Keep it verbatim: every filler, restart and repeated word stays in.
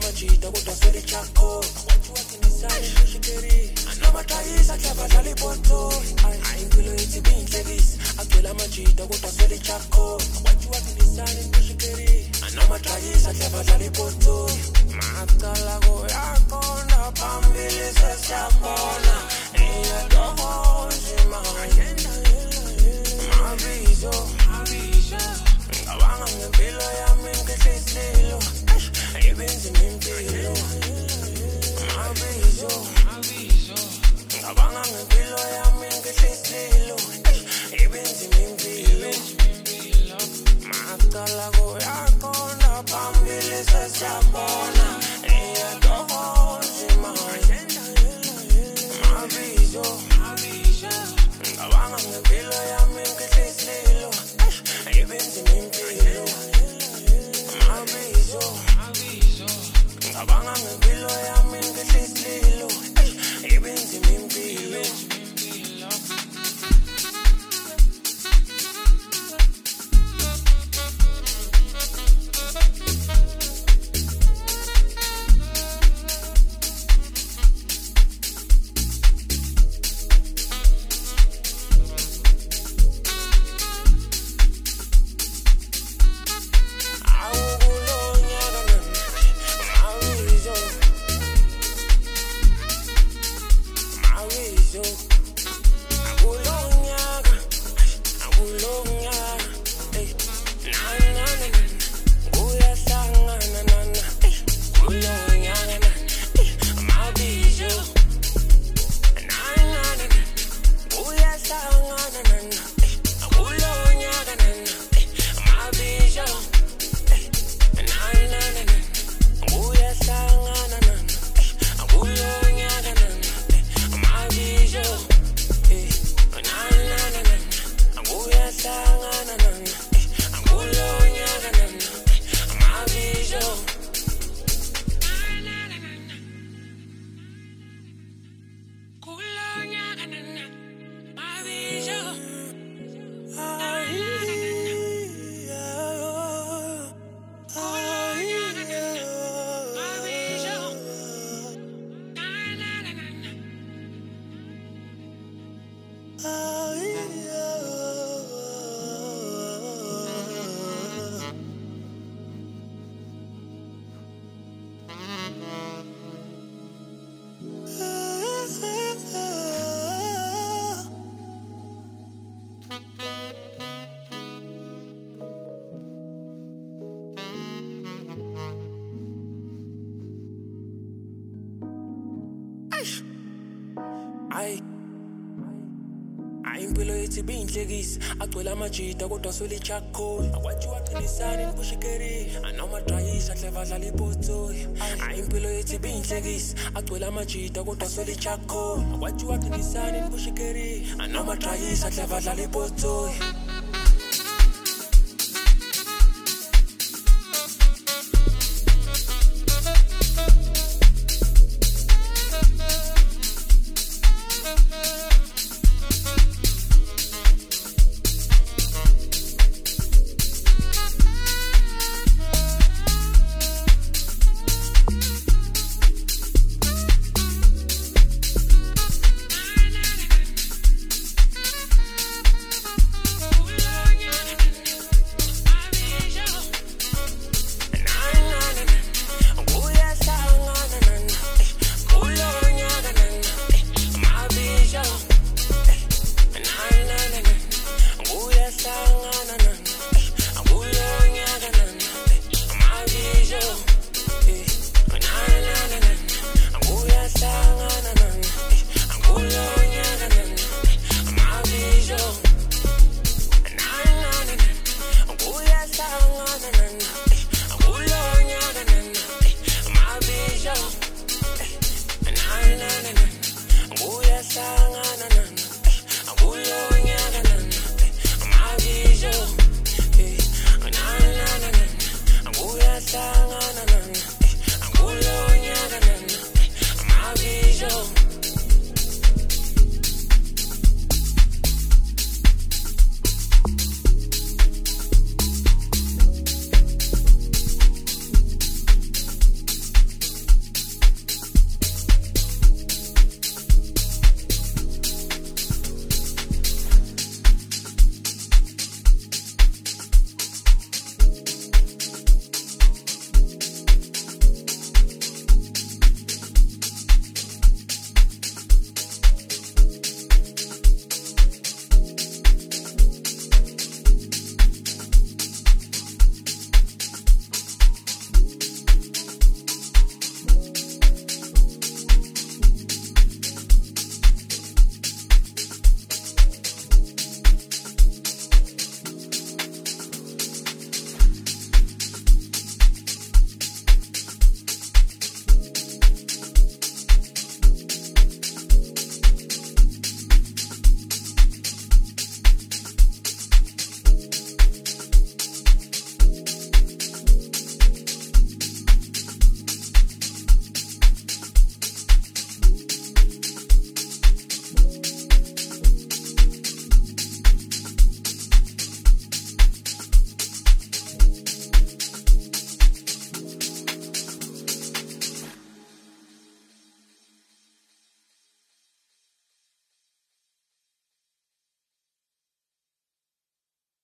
majita kodwa swele chako wathi wathi nisane kushikeri anoma tayisa clever dlala ipoto hayi impilo yethi binhlekisi agcwele amajita kodwa swele chako wathi wathi nisane kushikeri anoma tayisa clever dlala ipoto macala go yakona phambili sesiyabona iyadoko nzima mabizo mabizo ngabanga ngempilo yami ngehlizilo ibenzi impilo mabizo mabizo ngabanga ngempilo yami ngehlizilo ibenzi impilo macala go yakona phambili sesiyabona iyadoko nzima mabizo mabizo ngabanga ngempilo yami ngehlizilo ibenzi impilo mabizo mabizo ngabanga ngempilo yami ngehlizilo ibenzi impilo Ay Ay impilo yethi binhlekisi agcwele amajita kodwa swele chako akwathi waqinisane nikushikeri anoma tayisa clever dlala ipoto ay impilo yethi binhlekisi agcwele amajita kodwa swele chako akwathi waqinisane nikushikeri anoma tayisa clever dlala ipoto